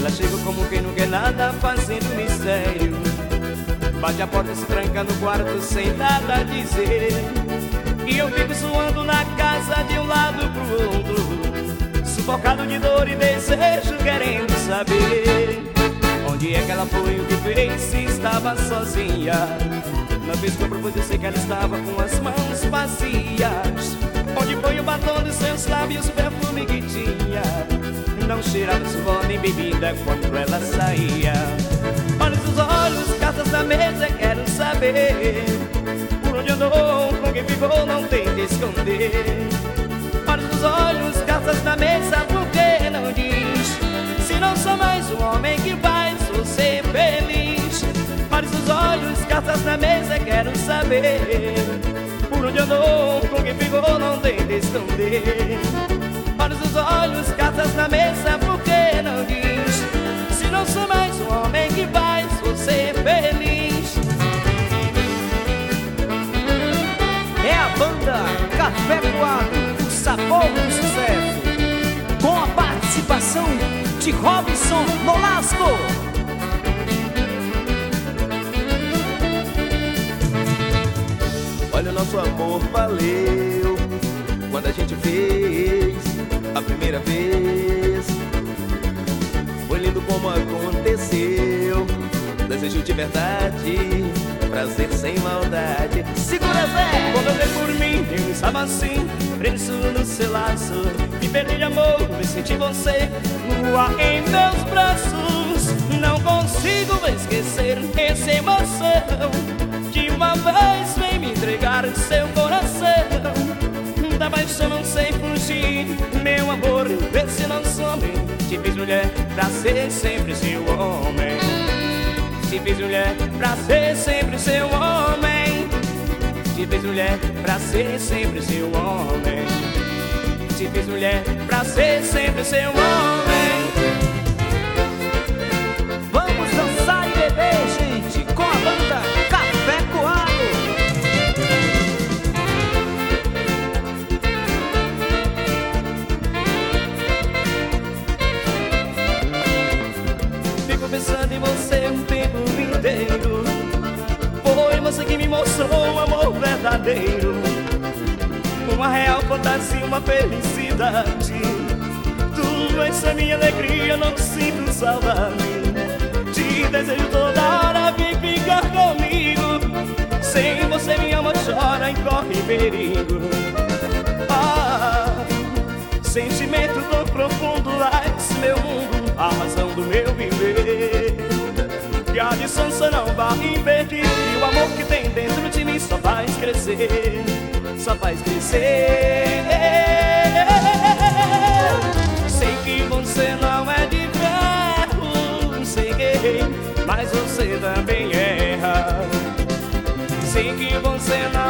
Ela chega como quem não quer nada, fazendo mistério. Bate a porta, se tranca no quarto sem nada dizer. E eu fico suando na casa de um lado pro outro, sufocado de dor e desejo, querendo saber onde é que ela foi, o que fez, se estava sozinha. Na vez que eu propus, eu sei que ela estava com as mãos vazias. Onde foi o batom dos seus lábios, o perfume que tinha? Não cheirava suor nem bebida quando ela saía. Olhos nos olhos, cartas na mesa, quero saber por onde andou, com quem ficou, não tente esconder. Olhos nos olhos, cartas na mesa, por que não diz? Se não sou mais um homem que faz você feliz. Olhos nos olhos, cartas na mesa, quero saber por onde andou, com quem ficou, não tente esconder. Olhos nos olhos, cartas na mesa, por que não diz? Se não sou mais um homem que faz você feliz. É a banda Café Coado, o sabor do sucesso, com a participação de Robson Nolasco. Olha, o nosso amor valeu quando a gente fez a primeira vez. Foi lindo como aconteceu, desejo de verdade, prazer sem maldade. Segura, Zé! Quando eu dei por mim, eu estava assim, preso no seu laço. Me perdi de amor, me senti você no ar em meus braços. Não consigo esquecer essa emoção de uma vez vem me entregar seu coração. Da paixão não sei fugir, meu amor, vê se não some. Te fiz mulher pra ser sempre seu homem. Te fiz mulher pra ser sempre seu homem. Te fiz mulher pra ser sempre seu homem. Te fiz mulher pra ser sempre seu homem. Vamos dançar e beber, gente, com a banda Café Coado. Fico pensando em você o tempo inteiro. Foi você que me mostrou o amor verdadeiro, uma real fantasia, uma felicidade. Tu és a minha alegria, não sinto saudade. Te desejo toda hora, vem ficar comigo. Sem você minha alma chora e corre perigo. Ah, sentimento tão profundo, és meu mundo, a razão do meu viver. Que a distância não vai impedir, e o amor que tem dentro de mim só faz crescer, só faz crescer. Sei que você não é de ferro, sei que errei, mas você também erra. Sei que você não